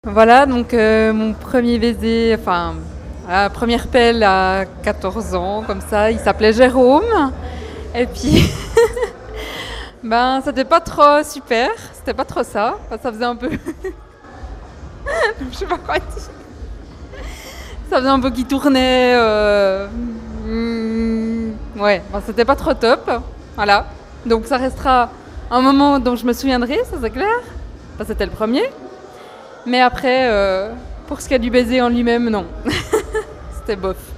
Voilà, donc mon premier baiser, enfin, la première pelle à 14 ans, comme ça, il s'appelait Jérôme. Et puis, ben, c'était pas trop super, c'était pas trop ça. Enfin, ça faisait un peu. Je sais pas quoi dire. Ça faisait un peu qui tournait. Ouais, ben, c'était pas trop top. Voilà. Donc ça restera un moment dont je me souviendrai, ça c'est clair. Enfin, c'était le premier. Mais après, pour ce qui est du baiser en lui-même, non. C'était bof.